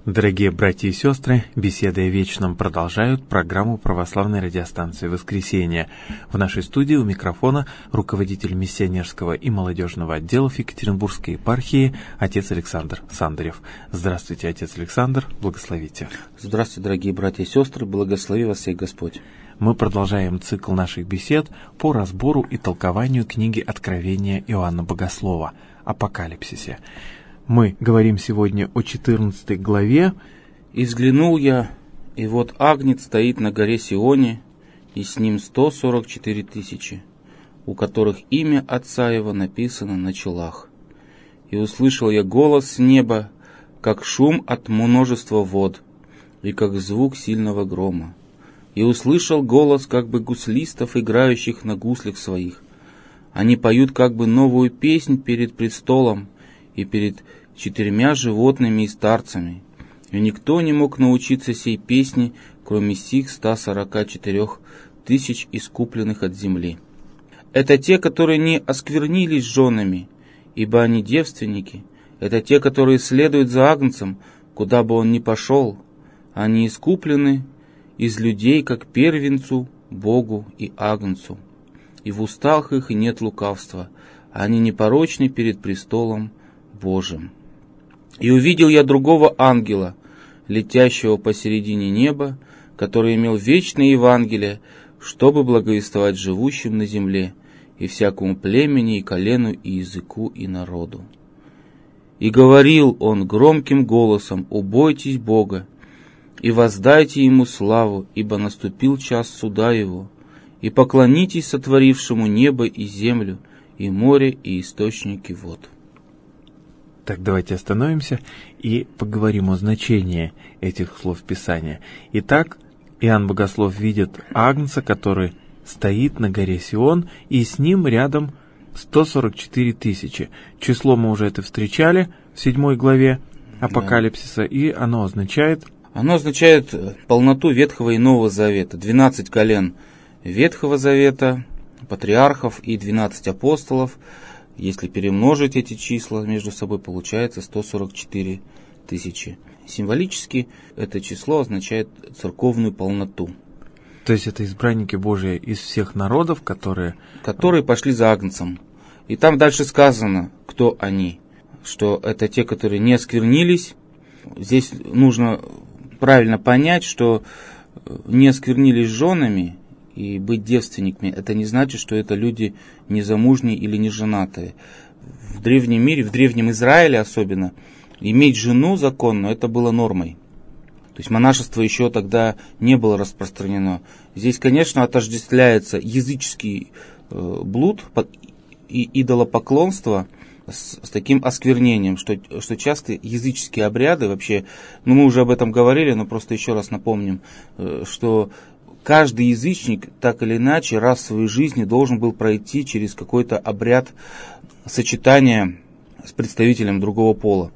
Дорогие братья и сестры, беседы о вечном продолжают программу православной радиостанции «Воскресенье». В нашей студии у микрофона руководитель миссионерского и молодежного отделов Екатеринбургской епархии отец Александр Сандарев. Здравствуйте, отец Александр, благословите. Здравствуйте, дорогие братья и сестры, благослови вас всех Господь. Мы продолжаем цикл наших бесед по разбору и толкованию книги Откровения Иоанна Богослова «Апокалипсисе». Мы говорим сегодня о 14 главе. «И взглянул я, и вот Агнец стоит на горе Сионе, и с ним 144 тысячи, у которых имя Отца Его написано на челах. И услышал я голос с неба, как шум от множества вод, и как звук сильного грома. И услышал голос как бы гуслистов, играющих на гуслях своих. Они поют как бы новую песнь перед престолом и перед 4 животными и старцами. И никто не мог научиться сей песни, кроме сих 144 тысяч искупленных от земли. Это те, которые не осквернились женами, ибо они девственники. Это те, которые следуют за Агнцем, куда бы он ни пошел. Они искуплены из людей, как первенцу, Богу и Агнцу. И в устах их нет лукавства. Они непорочны перед престолом Божиим. И увидел я другого ангела, летящего посередине неба, который имел вечное Евангелие, чтобы благовествовать живущим на земле, и всякому племени, и колену, и языку, и народу. И говорил он громким голосом: «Убойтесь Бога, и воздайте Ему славу, ибо наступил час суда Его, и поклонитесь сотворившему небо и землю, и море, и источники вод». Так, давайте остановимся и поговорим о значении этих слов Писания. Итак, Иоанн Богослов видит Агнца, который стоит на горе Сион, и с ним рядом 144 тысячи. Число мы уже это встречали в 7 главе Апокалипсиса, и оно означает... Оно означает полноту Ветхого и Нового Завета. 12 колен Ветхого Завета, патриархов и 12 апостолов. Если перемножить эти числа между собой, получается 144 тысячи. Символически это число означает церковную полноту. То есть это избранники Божии из всех народов, которые пошли за Агнцем. И там дальше сказано, кто они. Что это те, которые не осквернились. Здесь нужно правильно понять, что не осквернились женами, и быть девственниками, это не значит, что это люди незамужние или неженатые. В древнем мире, в древнем Израиле особенно, иметь жену законную, это было нормой. То есть монашество еще тогда не было распространено. Здесь, конечно, отождествляется языческий блуд и идолопоклонство с таким осквернением, что часто языческие обряды вообще, мы уже об этом говорили, но просто еще раз напомним, что каждый язычник, так или иначе, раз в своей жизни должен был пройти через какой-то обряд сочетания с представителем другого пола,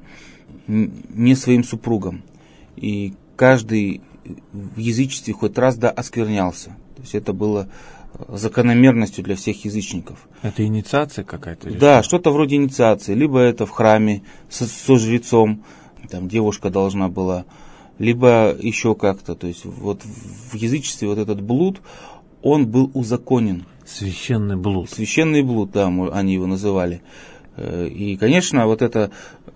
не своим супругом. И каждый в язычестве хоть раз осквернялся. То есть это было закономерностью для всех язычников. Это инициация какая-то? Да, что-то вроде инициации. Либо это в храме со жрецом, там девушка должна была, либо еще как-то. То есть вот в язычестве вот этот блуд, он был узаконен. Священный блуд. Священный блуд, да, они его называли. И, конечно, вот эта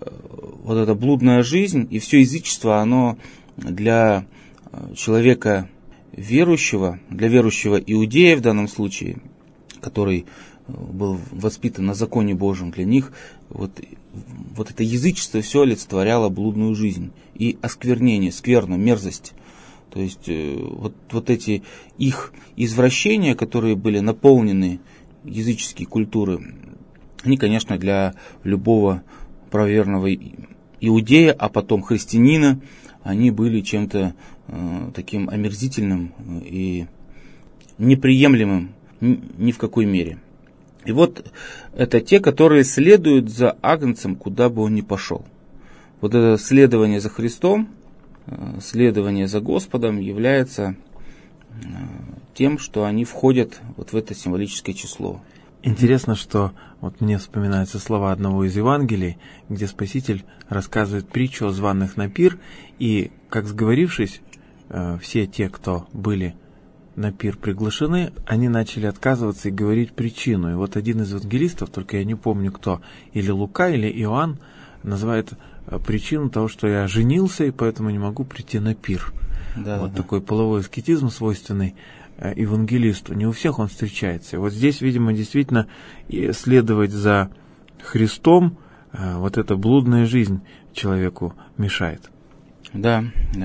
блудная жизнь и все язычество, оно для человека верующего, для верующего иудея в данном случае, который был воспитан на законе Божьем, для них вот это язычество все олицетворяло блудную жизнь и осквернение, скверну, мерзость. То есть вот эти их извращения, которые были наполнены языческие культуры, они, конечно, для любого правоверного иудея, а потом христианина, они были чем-то таким омерзительным и неприемлемым ни в какой мере. И вот это те, которые следуют за Агнцем, куда бы он ни пошел. Вот это следование за Христом, следование за Господом является тем, что они входят вот в это символическое число. Интересно, что вот мне вспоминаются слова одного из Евангелий, где Спаситель рассказывает притчу о званых на пир, и, как сговорившись, все те, кто были на пир приглашены, они начали отказываться и говорить причину. И вот один из евангелистов, только я не помню кто, или Лука, или Иоанн, называет причину того, что я женился, и поэтому не могу прийти на пир. Вот такой половой аскетизм, свойственный евангелисту. Не у всех он встречается. Вот здесь, видимо, действительно следовать за Христом, вот эта блудная жизнь человеку мешает. Да.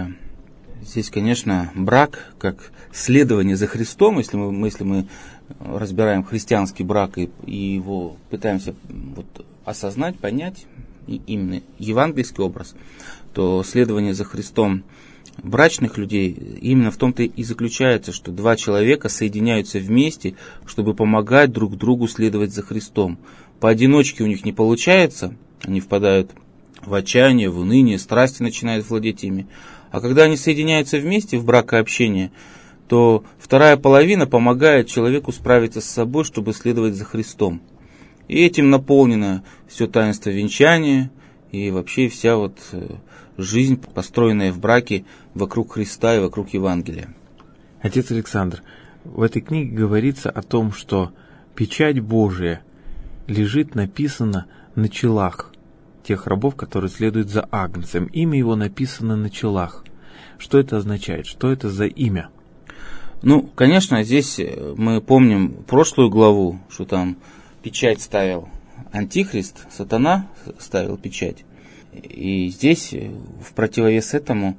Здесь, конечно, брак, как следование за Христом, если мы разбираем христианский брак и его пытаемся осознать, понять, именно евангельский образ, то следование за Христом брачных людей именно в том-то и заключается, что два человека соединяются вместе, чтобы помогать друг другу следовать за Христом. Поодиночке у них не получается, они впадают в отчаяние, в уныние, страсти начинают владеть ими. А когда они соединяются вместе в бракообщение, то вторая половина помогает человеку справиться с собой, чтобы следовать за Христом. И этим наполнено все таинство венчания и вообще вся жизнь, построенная в браке вокруг Христа и вокруг Евангелия. Отец Александр, в этой книге говорится о том, что печать Божия написана на челах тех рабов, которые следуют за Агнцем. Имя его написано на челах. Что это означает? Что это за имя? Конечно, здесь мы помним прошлую главу, что там печать ставил Антихрист, сатана ставил печать. И здесь, в противовес этому,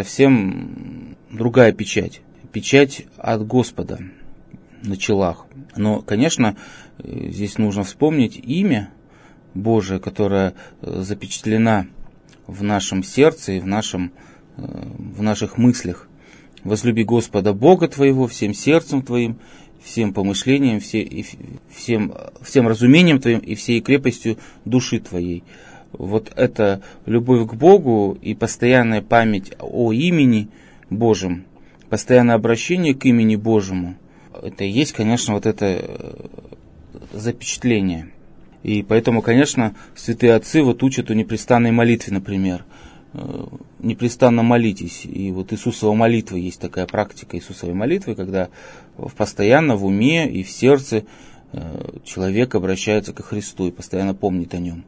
совсем другая печать. Печать от Господа на челах. Но, конечно, здесь нужно вспомнить имя Божие, которое запечатлено в нашем сердце и в наших мыслях. Возлюби Господа Бога твоего всем сердцем твоим, всем помышлением, всем разумением твоим и всей крепостью души твоей. Вот это любовь к Богу и постоянная память о имени Божьем, постоянное обращение к имени Божьему, это и есть, конечно, это запечатление. И поэтому, конечно, святые отцы учат о непрестанной молитве, например. Непрестанно молитесь. И Иисусова молитва, есть такая практика Иисусовой молитвы, когда постоянно в уме и в сердце человек обращается ко Христу и постоянно помнит о нем.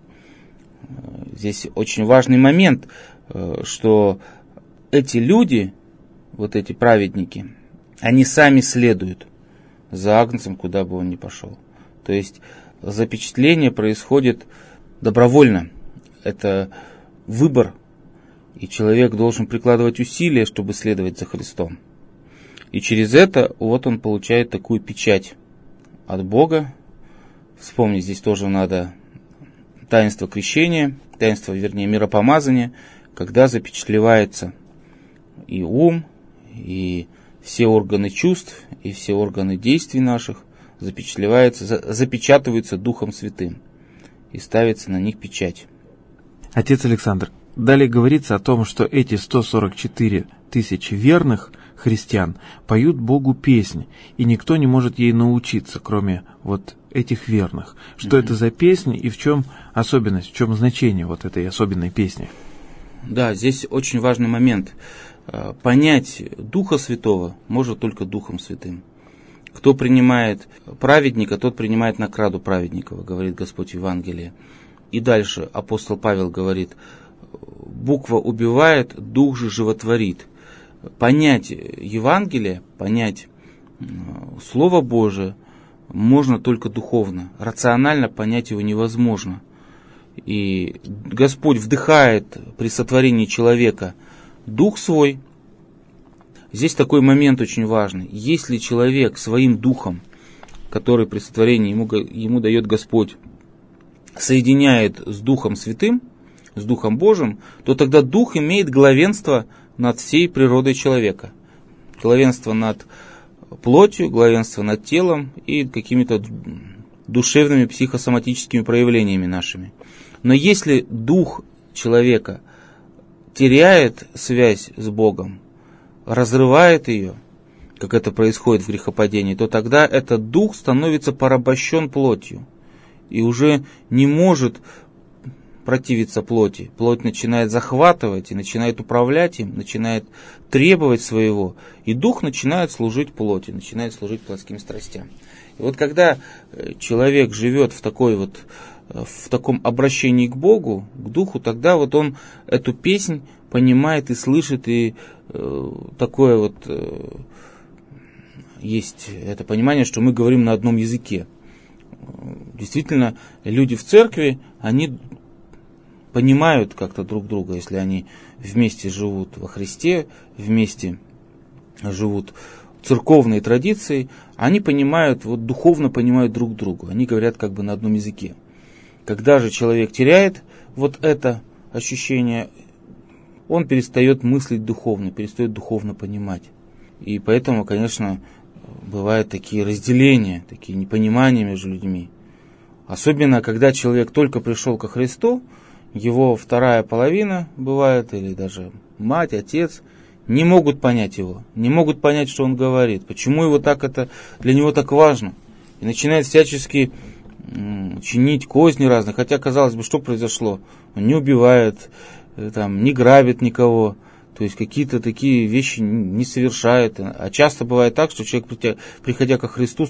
Здесь очень важный момент, что эти люди, эти праведники, они сами следуют за Агнцем, куда бы он ни пошел. То есть запечатление происходит добровольно. Это выбор, и человек должен прикладывать усилия, чтобы следовать за Христом. И через это он получает такую печать от Бога. Вспомнить здесь тоже надо таинство крещения, миропомазания, когда запечатлевается и ум, и все органы чувств, и все органы действий наших запечатываются Духом Святым, и ставится на них печать. Отец Александр, далее говорится о том, что эти 144 тысячи верных христиан поют Богу песнь, и никто не может ей научиться, кроме этих верных. Что это за песни и в чем особенность, в чем значение этой особенной песни? Да, здесь очень важный момент. Понять Духа Святого может только Духом Святым. Кто принимает праведника, тот принимает награду праведников, говорит Господь в Евангелии. И дальше апостол Павел говорит: буква убивает, дух же животворит. Понять Евангелие, понять Слово Божие можно только духовно. Рационально понять его невозможно. И Господь вдыхает при сотворении человека Дух Свой. Здесь такой момент очень важный. Если человек своим духом, который при сотворении ему дает Господь, соединяет с Духом Святым, с Духом Божьим, то тогда Дух имеет главенство над всей природой человека. Главенство над плотью, главенство над телом и какими-то душевными психосоматическими проявлениями нашими. Но если дух человека теряет связь с Богом, разрывает ее, как это происходит в грехопадении, то тогда этот дух становится порабощен плотью и уже не может противиться плоти. Плоть начинает захватывать и начинает управлять им, начинает требовать своего, и дух начинает служить плоти, начинает служить плотским страстям. И вот когда человек живет в таком обращении к Богу, к духу, тогда вот он эту песнь понимает и слышит, и такое вот есть это понимание, что мы говорим на одном языке. Действительно, люди в церкви, они понимают как-то друг друга, если они вместе живут во Христе, вместе живут церковной традицией, они понимают, вот духовно понимают друг друга, они говорят как бы на одном языке. Когда же человек теряет вот это ощущение, он перестает мыслить духовно, перестает духовно понимать. И поэтому, конечно, бывают такие разделения, такие непонимания между людьми. Особенно, когда человек только пришел ко Христу, его вторая половина, бывает, или даже мать, отец, не могут понять его, не могут понять, что он говорит, почему его так это для него так важно. И начинает всячески чинить козни разные, хотя, казалось бы, что произошло? Он не убивает, там, не грабит никого, то есть какие-то такие вещи не совершает. А часто бывает так, что человек, приходя ко Христу,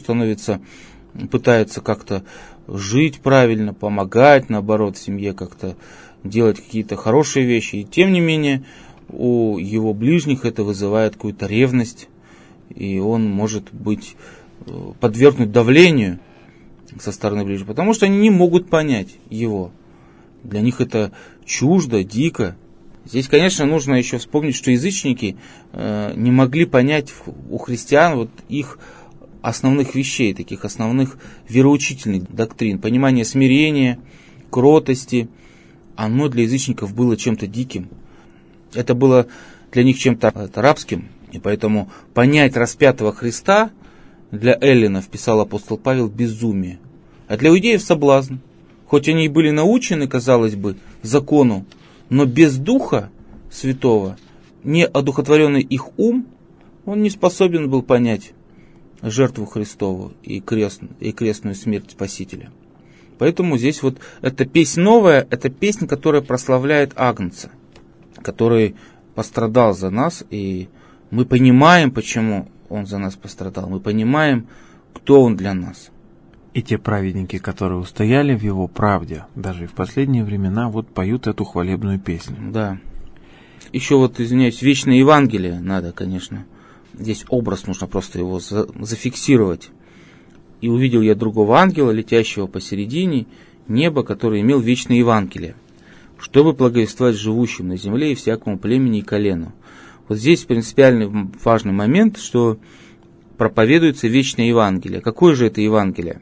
пытается как-то жить правильно, помогать, наоборот, в семье как-то делать какие-то хорошие вещи. И тем не менее, у его ближних это вызывает какую-то ревность, и он может быть подвергнут давлению со стороны ближних, потому что они не могут понять его. Для них это чуждо, дико. Здесь, конечно, нужно еще вспомнить, что язычники не могли понять у христиан вот их основных вещей, таких основных вероучительных доктрин. Понимание смирения, кротости, оно для язычников было чем-то диким. Это было для них чем-то рабским. И поэтому понять распятого Христа для эллинов, писал апостол Павел, безумие. А для иудеев соблазн. Хоть они и были научены, казалось бы, закону, но без Духа Святого, не одухотворенный их ум, он не способен был понять жертву Христову и крестную смерть Спасителя. Поэтому здесь вот эта песнь новая, это песнь, которая прославляет Агнца, который пострадал за нас, и мы понимаем, почему он за нас пострадал, мы понимаем, кто он для нас. И те праведники, которые устояли в его правде, даже и в последние времена, вот поют эту хвалебную песню. Да. Еще вот, извиняюсь, вечное Евангелие надо, конечно. Здесь образ, нужно просто его зафиксировать. «И увидел я другого ангела, летящего посередине неба, который имел вечное Евангелие, чтобы благовествовать живущим на земле и всякому племени и колену». Вот здесь принципиальный важный момент, что проповедуется вечное Евангелие. Какое же это Евангелие?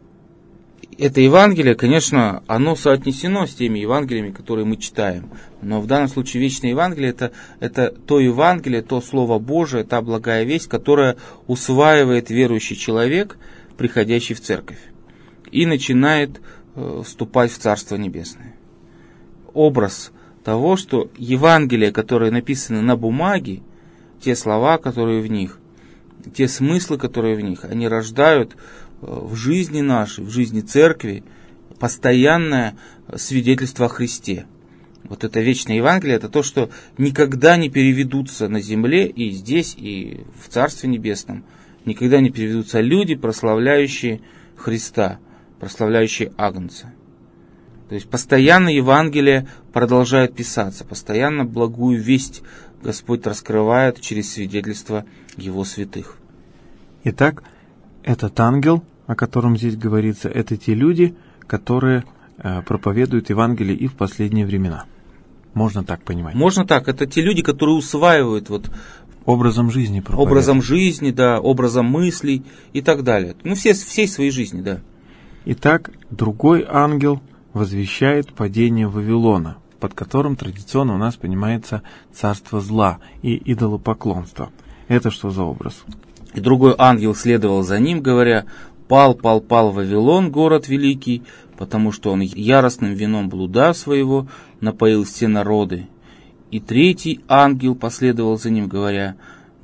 Это Евангелие, конечно, оно соотнесено с теми Евангелиями, которые мы читаем. Но в данном случае вечное Евангелие это то Евангелие, то Слово Божие, та благая весть, которая усваивает верующий человек, приходящий в церковь, и начинает вступать в Царство Небесное. Образ того, что Евангелие, которое написано на бумаге, те слова, которые в них, те смыслы, которые в них, они рождают в жизни нашей, в жизни церкви постоянное свидетельство о Христе. Вот это вечное Евангелие, это то, что никогда не переведутся на земле и здесь, и в Царстве Небесном. Никогда не переведутся люди, прославляющие Христа, прославляющие Агнца. То есть постоянно Евангелие продолжает писаться, постоянно благую весть Господь раскрывает через свидетельство Его святых. Итак, этот ангел, о котором здесь говорится, это те люди, которые проповедуют Евангелие и в последние времена. Можно так понимать? Можно так. Это те люди, которые усваивают вот образом жизни проповедуют. Образом жизни, да, образом мыслей и так далее. Ну, всей своей жизни, да. Итак, другой ангел возвещает падение Вавилона, под которым традиционно у нас понимается царство зла и идолопоклонство. Это что за образ? И другой ангел следовал за ним, говоря: «Пал, пал, пал Вавилон, город великий, потому что он яростным вином блуда своего напоил все народы». И третий ангел последовал за ним, говоря: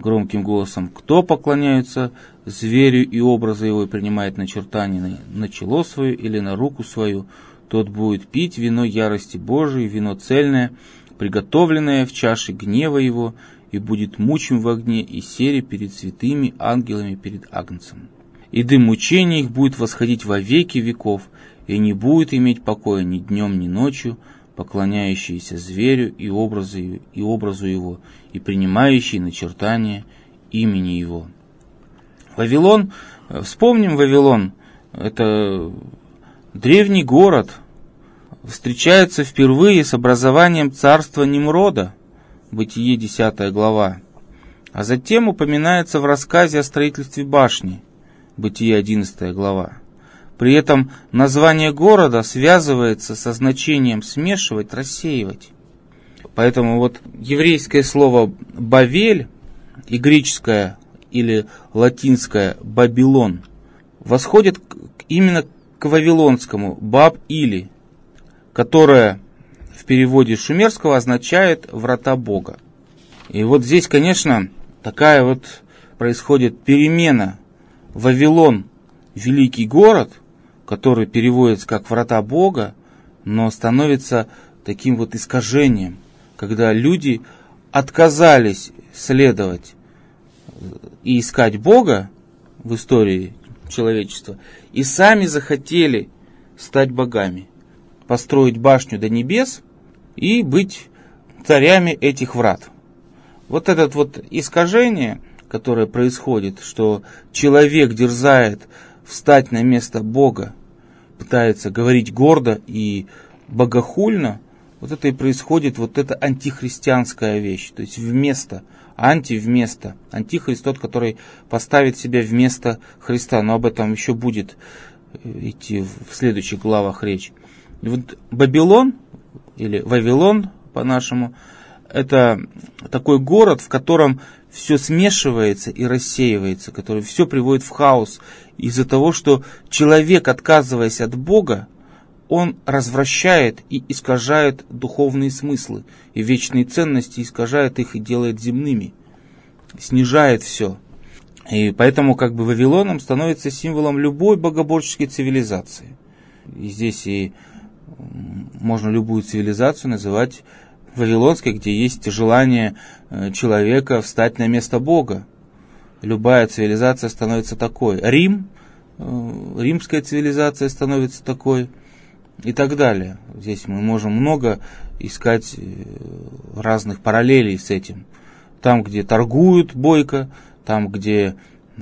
громким голосом: «Кто поклоняется зверю и образу его и принимает начертание на чело свое или на руку свою, тот будет пить вино ярости Божией, вино цельное, приготовленное в чаше гнева его, и будет мучим в огне и сере перед святыми ангелами перед Агнцем. И дым мучения их будет восходить во веки веков, и не будет иметь покоя ни днем, ни ночью, поклоняющиеся зверю и образу его, и принимающие начертание имени его». Вавилон, вспомним Вавилон, это древний город, встречается впервые с образованием царства Немрода, Бытие 10 глава, а затем упоминается в рассказе о строительстве башни, Бытие 11 глава. При этом название города связывается со значением смешивать, рассеивать. Поэтому вот еврейское слово «бавель» и греческое или латинское «бабилон» восходит именно к вавилонскому «баб-или», которое в переводе шумерского означает «врата Бога». И вот здесь, конечно, такая вот происходит перемена. Вавилон – великий город, который переводится как «врата Бога», но становится таким вот искажением, когда люди отказались следовать и искать Бога в истории человечества, и сами захотели стать богами, построить башню до небес и быть царями этих врат. Вот это вот искажение, которое происходит, что человек дерзает встать на место Бога, пытается говорить гордо и богохульно, вот это и происходит, вот эта антихристианская вещь, то есть вместо, вместо. Антихрист тот, который поставит себя вместо Христа, но об этом еще будет идти в следующих главах речь. И вот Бабилон, или Вавилон по-нашему, это такой город, в котором все смешивается и рассеивается, который все приводит в хаос из-за того, что человек, отказываясь от Бога, он развращает и искажает духовные смыслы и вечные ценности, искажает их и делает земными, снижает все. И поэтому как бы Вавилоном становится символом любой богоборческой цивилизации. И здесь и можно любую цивилизацию называть вавилонской, где есть желание человека встать на место Бога. Любая цивилизация становится такой. Рим, римская цивилизация становится такой и так далее. Здесь мы можем много искать разных параллелей с этим. Там, где торгуют бойко, там, где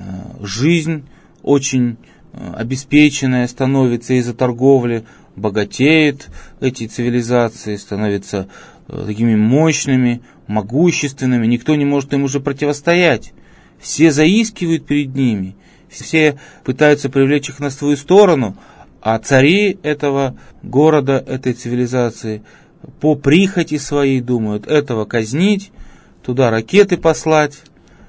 жизнь очень обеспеченная становится из-за торговли, богатеют эти цивилизации, становятся такими мощными, могущественными, никто не может им уже противостоять. Все заискивают перед ними, все пытаются привлечь их на свою сторону, а цари этого города, этой цивилизации по прихоти своей думают этого казнить, туда ракеты послать,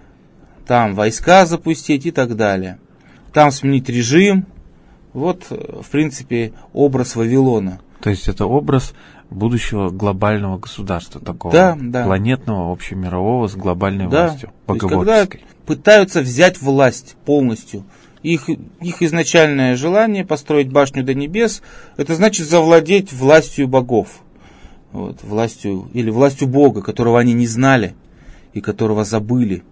там войска запустить и так далее. Там сменить режим. Вот, в принципе, образ Вавилона. То есть это образ будущего глобального государства, такого планетного, общемирового, с глобальной властью, богоборческой. Когда пытаются взять власть полностью. Их изначальное желание построить башню до небес, это значит завладеть властью богов. Вот, властью Бога, которого они не знали и которого забыли.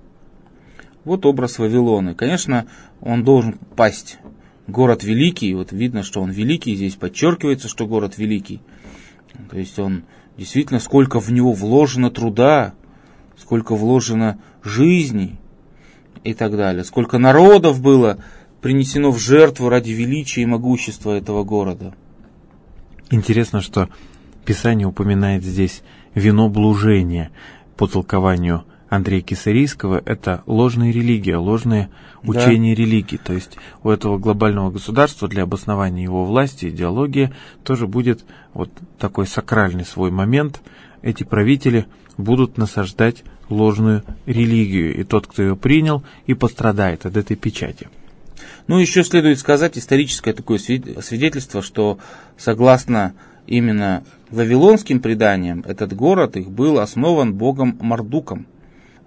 Вот образ Вавилона. Конечно, он должен пасть. Город великий, вот видно, что он великий, здесь подчеркивается, что город великий. То есть он действительно, сколько в него вложено труда, сколько вложено жизни и так далее. Сколько народов было принесено в жертву ради величия и могущества этого города. Интересно, что Писание упоминает здесь вино блужения. По толкованию Андрея Кесарийского, это ложная религия, ложное учение религии. То есть у этого глобального государства для обоснования его власти, идеологии, тоже будет вот такой сакральный свой момент. Эти правители будут насаждать ложную религию, и тот, кто ее принял, и пострадает от этой печати. Ну, еще следует сказать историческое такое свидетельство, что согласно именно вавилонским преданиям, этот город их был основан богом Мардуком.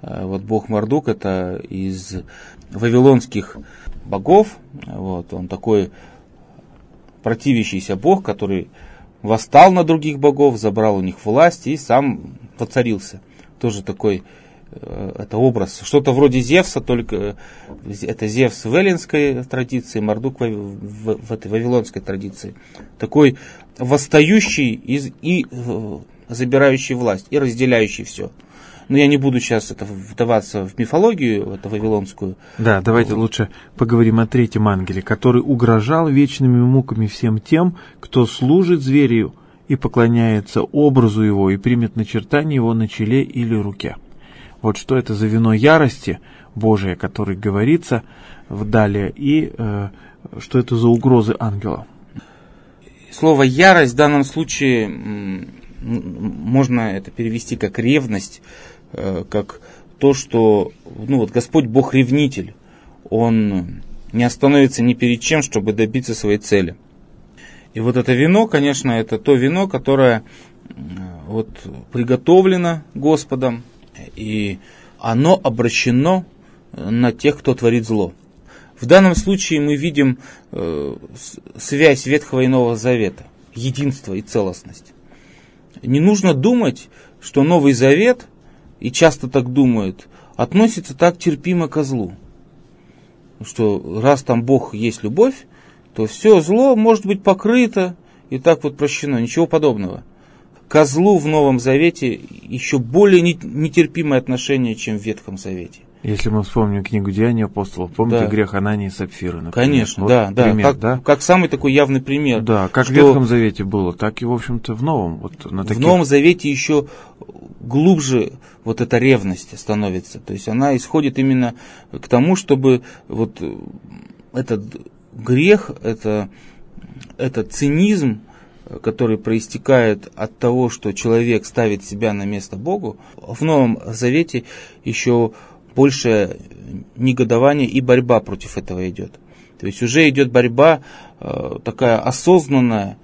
Вот бог Мардук — это из вавилонских богов. Вот, он такой противящийся бог, который восстал на других богов, забрал у них власть и сам воцарился. Тоже такой, это образ, что-то вроде Зевса, только это Зевс в эллинской традиции, Мардук в этой вавилонской традиции. Такой восстающий и забирающий власть, и разделяющий все. Но я не буду сейчас вдаваться в мифологию, это вавилонскую. Да, давайте лучше поговорим о третьем ангеле, который угрожал вечными муками всем тем, кто служит зверю и поклоняется образу его и примет начертание его на челе или руке. Вот что это за вино ярости Божия, который говорится далее, и что это за угрозы ангела. Слово «ярость» в данном случае можно это перевести как ревность, как то, что Господь Бог ревнитель. Он не остановится ни перед чем, чтобы добиться своей цели. И вот это вино, конечно, это то вино, которое приготовлено Господом, и оно обращено на тех, кто творит зло. В данном случае мы видим связь Ветхого и Нового Завета, единство и целостность. Не нужно думать, что Новый Завет, и часто так думают, относится так терпимо ко злу. Что раз там Бог есть любовь, то все зло может быть покрыто и так прощено. Ничего подобного. Ко злу в Новом Завете еще более нетерпимое отношение, чем в Ветхом Завете. Если мы вспомним книгу «Деяния апостолов», помните грех Анании и Сапфиры, например? Конечно, как самый такой явный пример. Да, как в Ветхом Завете было, так и, в общем-то, в Новом. В Новом Завете еще глубже эта ревность становится. То есть она исходит именно к тому, чтобы этот грех, этот цинизм, который проистекает от того, что человек ставит себя на место Богу, в Новом Завете еще большее негодование и борьба против этого идет. То есть уже идет борьба такая осознанная,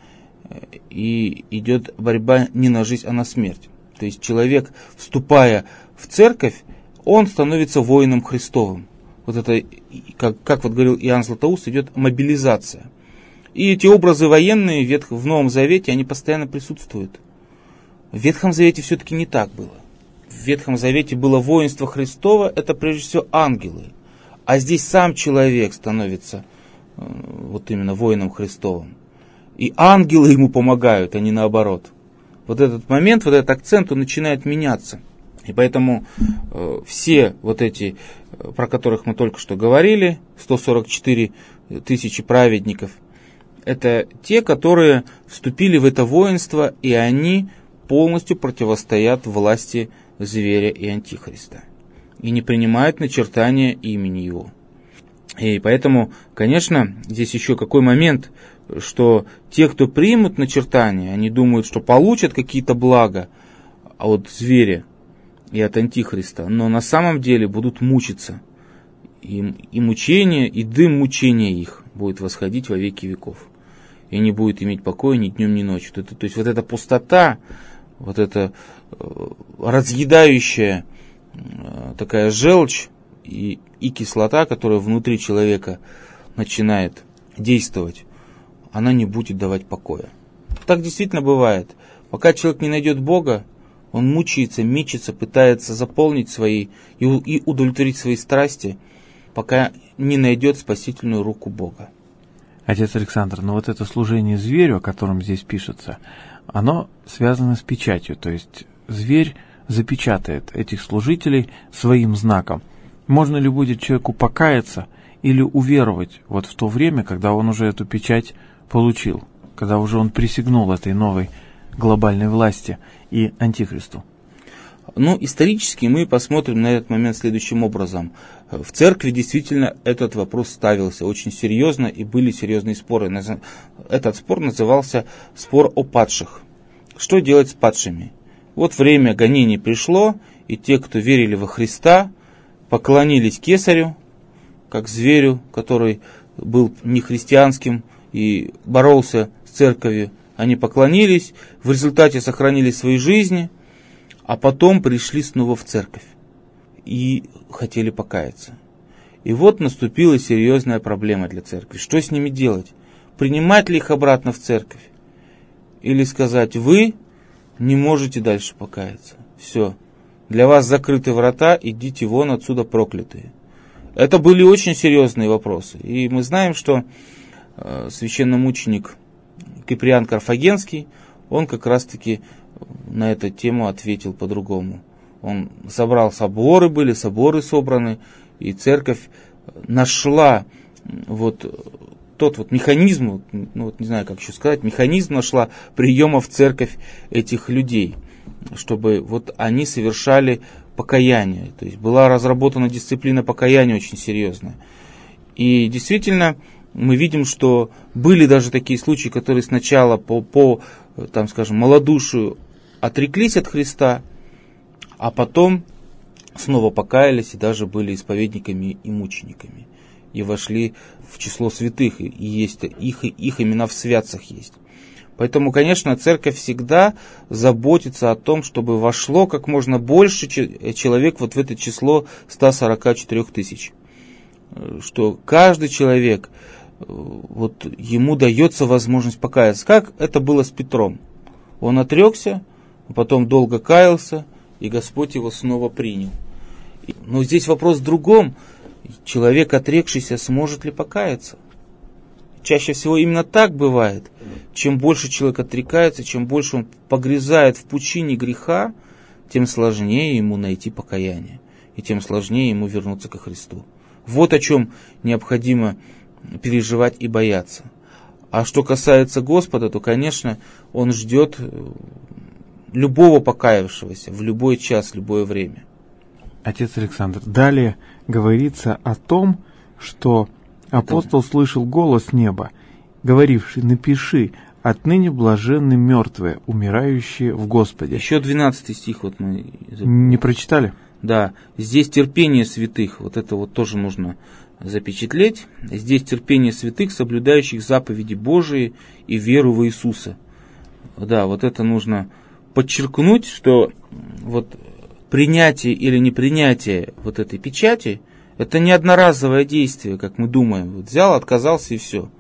и идет борьба не на жизнь, а на смерть. То есть человек, вступая в церковь, он становится воином Христовым. Это, как говорил Иоанн Златоуст, идет мобилизация. И эти образы военные в Новом Завете, они постоянно присутствуют. В Ветхом Завете все-таки не так было. В Ветхом Завете было воинство Христово, это прежде всего ангелы. А здесь сам человек становится именно воином Христовым. И ангелы ему помогают, а не наоборот. Этот момент, этот акцент, он начинает меняться. И поэтому все эти, про которых мы только что говорили, 144 тысячи праведников, это те, которые вступили в это воинство, и они полностью противостоят власти зверя и антихриста. И не принимают начертания имени его. И поэтому, конечно, здесь еще какой момент, что те, кто примут начертания, они думают, что получат какие-то блага от зверя и от антихриста, но на самом деле будут мучиться. И мучение, и дым мучения их будет восходить во веки веков. И не будет иметь покоя ни днем, ни ночью. То есть эта пустота, эта разъедающая такая желчь и кислота, которая внутри человека начинает действовать, она не будет давать покоя. Так действительно бывает. Пока человек не найдет Бога, он мучается, мечется, пытается заполнить свои и удовлетворить свои страсти, пока не найдет спасительную руку Бога. Отец Александр, это служение зверю, о котором здесь пишется, оно связано с печатью, то есть зверь запечатает этих служителей своим знаком. Можно ли будет человеку покаяться или уверовать в то время, когда он уже эту печать получил, когда уже он присягнул этой новой глобальной власти и антихристу? Исторически мы посмотрим на этот момент следующим образом. В церкви действительно этот вопрос ставился очень серьезно, и были серьезные споры. Этот спор назывался спор о падших. Что делать с падшими? Время гонений пришло, и те, кто верили во Христа, поклонились кесарю, как зверю, который был нехристианским и боролся с церковью. Они поклонились, в результате сохранили свои жизни, а потом пришли снова в церковь. и хотели покаяться. И вот наступила серьезная проблема для церкви. Что с ними делать? Принимать ли их обратно в церковь? Или сказать: вы не можете дальше покаяться. Все. Для вас закрыты врата, идите вон отсюда проклятые. Это были очень серьезные вопросы. И мы знаем, что священномученик Киприан Карфагенский, он как раз-таки на эту тему ответил по-другому. Он собрал соборы, были соборы собраны, и церковь нашла тот механизм, не знаю, как еще сказать, механизм нашла приема в церковь этих людей, чтобы они совершали покаяние. То есть была разработана дисциплина покаяния очень серьезная. И действительно, мы видим, что были даже такие случаи, которые сначала по малодушию отреклись от Христа, а потом снова покаялись и даже были исповедниками и мучениками. И вошли в число святых, и есть их имена в святцах есть. Поэтому, конечно, церковь всегда заботится о том, чтобы вошло как можно больше человек в это число 144 тысяч. Что каждый человек, ему дается возможность покаяться. Как это было с Петром? Он отрекся, потом долго каялся, и Господь его снова принял. Но здесь вопрос в другом. Человек, отрекшийся, сможет ли покаяться? Чаще всего именно так бывает. Чем больше человек отрекается, чем больше он погрязает в пучине греха, тем сложнее ему найти покаяние. И тем сложнее ему вернуться ко Христу. Вот о чем необходимо переживать и бояться. А что касается Господа, то, конечно, Он ждет любого покаявшегося в любой час, в любое время. Отец Александр, далее говорится о том, что апостол слышал голос неба, говоривший: напиши, отныне блаженны мертвые, умирающие в Господе. Еще 12 стих мы не прочитали? Да, здесь терпение святых, это тоже нужно запечатлеть. Здесь терпение святых, соблюдающих заповеди Божии и веру в Иисуса. Да, это нужно подчеркнуть, что принятие или непринятие этой печати — это не одноразовое действие, как мы думаем. Взял, отказался и все.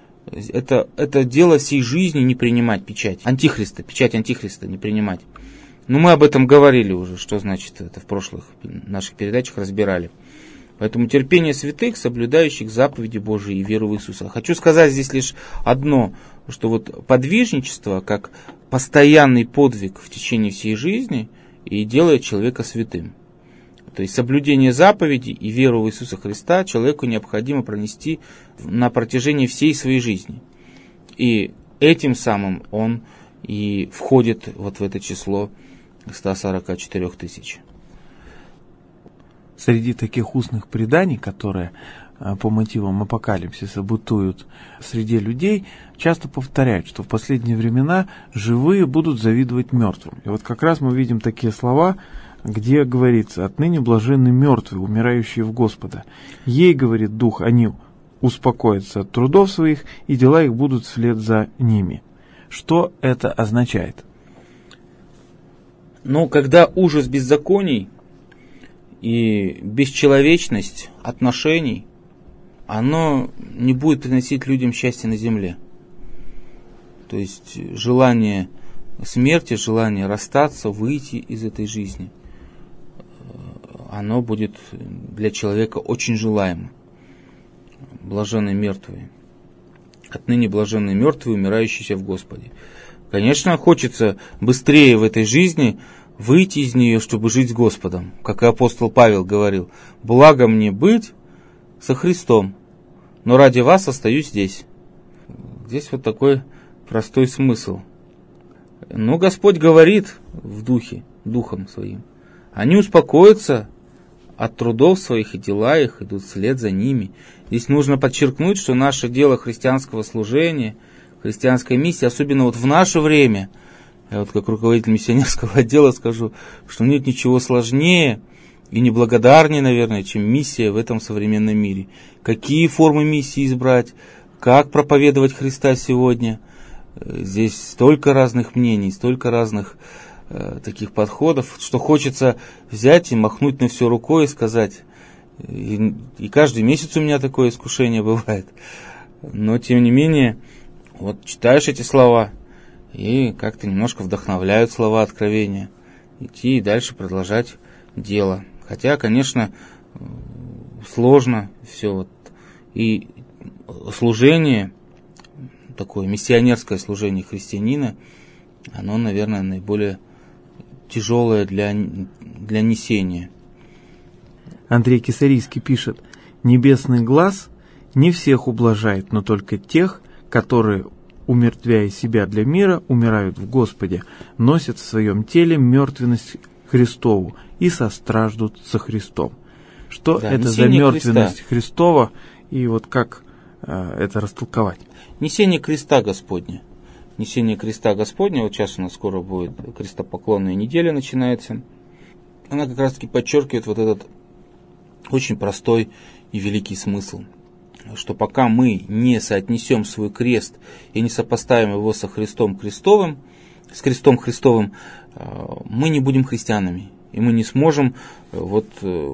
Это дело всей жизни не принимать печать Антихриста, печать Антихриста не принимать. Но мы об этом говорили уже, что значит это в прошлых наших передачах разбирали. Поэтому терпение святых, соблюдающих заповеди Божии и веру в Иисуса. Хочу сказать здесь лишь одно, что подвижничество, как постоянный подвиг в течение всей жизни, и делает человека святым. То есть соблюдение заповедей и веру в Иисуса Христа человеку необходимо пронести на протяжении всей своей жизни. И этим самым он и входит в это число 144 тысяч. Среди таких устных преданий, которые по мотивам апокалипсиса бытуют среди людей, часто повторяют, что в последние времена живые будут завидовать мертвым. И как раз мы видим такие слова, где говорится: отныне блаженны мертвые, умирающие в Господа. Ей, говорит Дух, они успокоятся от трудов своих, и дела их будут вслед за ними. Что это означает? Когда ужас беззаконий и бесчеловечность отношений, оно не будет приносить людям счастья на земле. То есть желание смерти, желание расстаться, выйти из этой жизни, оно будет для человека очень желаемо. Блаженные мертвые. Отныне блаженные мертвые, умирающие в Господе. Конечно, хочется быстрее в этой жизни выйти из нее, чтобы жить с Господом. Как и апостол Павел говорил: благо мне быть со Христом, но ради вас остаюсь здесь. Здесь такой простой смысл. Но Господь говорит в духе, духом своим: они успокоятся от трудов своих, и дела их идут вслед за ними. Здесь нужно подчеркнуть, что наше дело христианского служения, христианской миссии, особенно в наше время, я как руководитель миссионерского отдела скажу, что нет ничего сложнее и неблагодарнее, наверное, чем миссия в этом современном мире. Какие формы миссии избрать, как проповедовать Христа сегодня. Здесь столько разных мнений, столько разных таких подходов, что хочется взять и махнуть на все рукой и сказать, и каждый месяц у меня такое искушение бывает, но тем не менее, вот читаешь эти слова, и как-то немножко вдохновляют слова откровения, идти и дальше продолжать дело. Хотя, конечно, сложно все. Вот. И служение, такое миссионерское служение христианина, оно, наверное, наиболее тяжелое для несения. Андрей Кисарийский пишет: «Небесный глаз не всех ублажает, но только тех, которые, умертвяя себя для мира, умирают в Господе, носят в своем теле мертвенность Христову и состраждут со Христом». Что да, это за мертвенность Христова, и вот как это растолковать? Несение креста Господня. Несение креста Господня, вот сейчас у нас скоро будет крестопоклонная неделя начинается, она как раз таки подчеркивает вот этот очень простой и великий смысл, что пока мы не соотнесем свой крест и не сопоставим его со Христом Христовым, с крестом Христовым, мы не будем христианами, и мы не сможем вот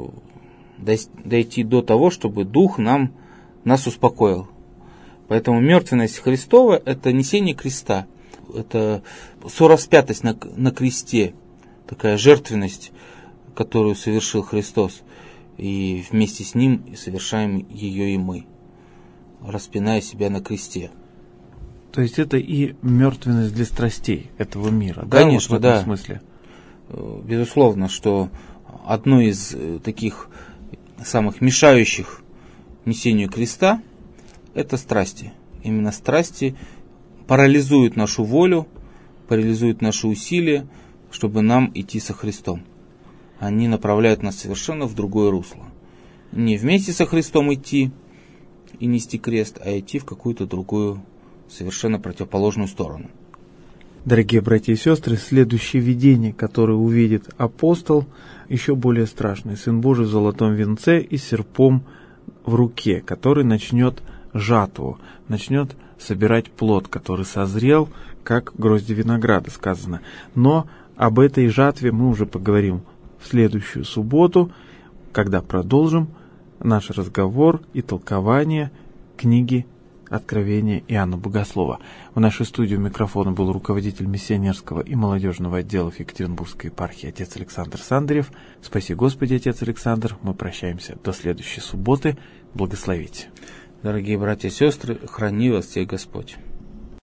дойти до того, чтобы Дух нас успокоил. Поэтому мертвенность Христова – это несение креста, это сораспятость на кресте, такая жертвенность, которую совершил Христос, и вместе с Ним совершаем ее и мы, распиная себя на кресте. То есть это и мертвенность для страстей этого мира, конечно, да? Вот в этом смысле. Безусловно, что одно из таких самых мешающих несению креста – это страсти. Именно страсти парализуют нашу волю, парализуют наши усилия, чтобы нам идти со Христом. Они направляют нас совершенно в другое русло. Не вместе со Христом идти и нести крест, а идти в какую-то другую, совершенно противоположную сторону. Дорогие братья и сестры, следующее видение, которое увидит апостол, еще более страшное. Сын Божий в золотом венце и серпом в руке, который начнет жатву, начнет собирать плод, который созрел, как грозди винограда, сказано. Но об этой жатве мы уже поговорим в следующую субботу, когда продолжим наш разговор и толкование книги Откровения Иоанна Богослова. В нашей студии у микрофона был руководитель миссионерского и молодежного отделов Екатеринбургской епархии отец Александр Сандарев. Спаси Господи, отец Александр. Мы прощаемся до следующей субботы. Благословите. Дорогие братья и сестры, храни вас всех Господь.